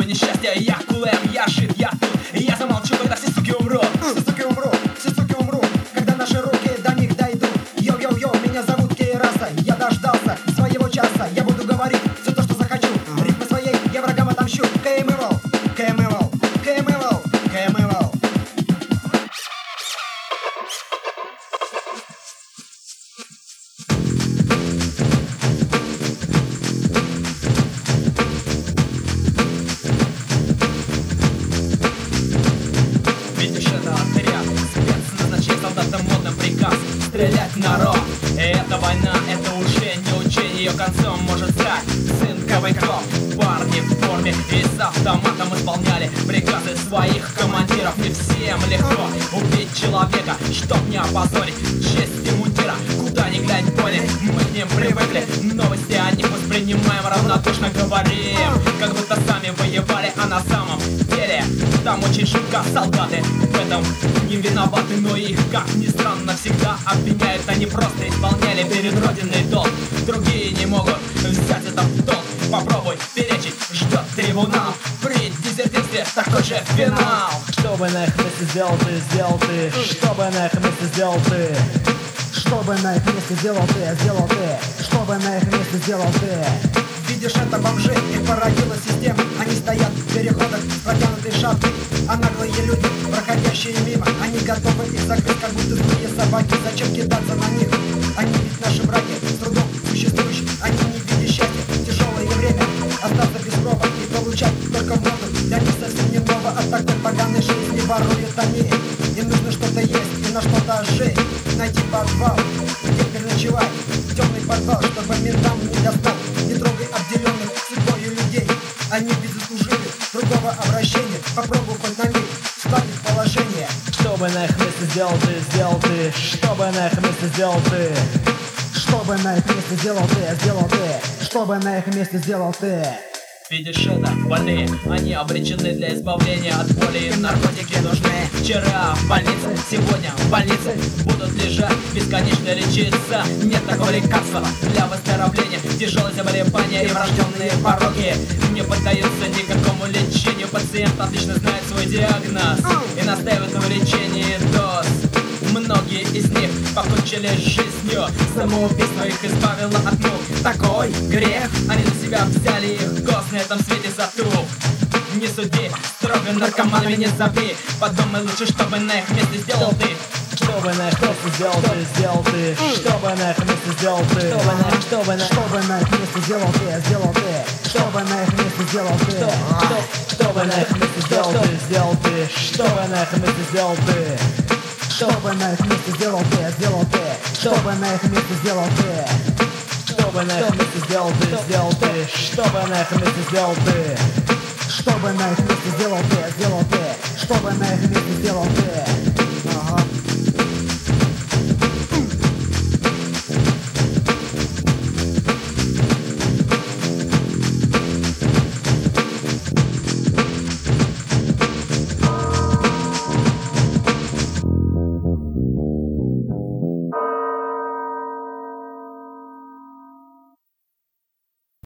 бы несчастья. Я кулем, я жив, я тут, и я замолчу, когда все суки умрут. Все суки умрут, все суки умрут, когда наши руки до них дойдут. Йоу-йоу-йоу, меня зовут Кейраса, я дождался своего часа. Я буду говорить все то, что захочу. Ритмы своей я врагам отомщу. КМЛ, КМЛ, КМЛ, КМЛ. Видишь, это отряд спецназначен солдатам модным приказ стрелять на рот. И эта война, это уже не учение, ее концом может стать цинковиков. Парни в форме и с автоматом исполняли приказы своих командиров. Не всем легко убить человека, чтоб не опозорить честь и мундира. Куда ни глянь, поняли, мы к ним привыкли. Новости о них воспринимаем равнодушно, говорим, как будто сами воевали, а на самом деле там очень шибко солдаты в этом не виноваты, но их, как ни странно, всегда обвиняют. Они просто исполняли перед родиной долг. Другие не могут взять это в долг. Попробуй перечить, ждет трибунал. При дезертирстве такой же финал. Что бы на их месте сделал ты, сделал ты? Что бы на их месте сделал ты? Что бы на их месте сделал ты, сделал ты? Что бы на их месте сделал ты? Видишь, это бомжи, их породила система. Они стоят в переходах с протянутой шапкой. А наглые люди, проходящие мимо, они готовы их закрыть, как будто злые собаки. Зачем кидаться на них? Они ведь наши братья, с трудом существующие. Они не видят счастья, тяжелое время. Остаться без крова и получать только моду. Для них совсем не ново, от такой поганой жизни воруют они. Им нужно что-то есть и на что-то жить. Найти подвал, где переночевать. Темный подвал, чтобы ментам не достал. Не трогай обделенных судьбою людей. Они ведь заслужили другого обращения. Попробуй хоть на миг встать в положение. Что бы на их месте сделал ты, сделал ты? Что бы на их месте сделал ты? Что бы на их месте сделал ты, сделал ты? Что бы на их месте сделал ты? Видишь, это больные, они обречены для избавления от боли. Им наркотики нужны. Вчера в больнице, сегодня в больнице будут лежать, бесконечно лечиться. Нет такого лекарства для выздоровления. Тяжелые заболевания и врожденные пороки не поддаются никакому лечению. Пациент отлично знает свой диагноз и настаивает на лечении доз. Многие из них покончили с жизнью. Самоубийство их избавило от мук. Такой грех, они на себя взяли их гост на этом свете за труп. Не суди, строго наркоманами не зови. Подумай лучше, чтобы на их месте сделал ты. Что бы на их месте сделал ты, сделал ты? Что бы на их месте сделал ты? Что бы на их месте сделал ты, сделал ты? Что бы на их месте сделал ты? Что бы на их месте сделал ты, сделал ты? Что бы на их месте сделал ты? Что бы на их месте сделал ты, сделал ты? Что бы на их месте сделал ты? Что бы на их месте сделал ты, сделал ты? Что бы на их месте сделал ты? Что бы на их месте сделал ты, сделал ты? Что бы на их месте сделал ты?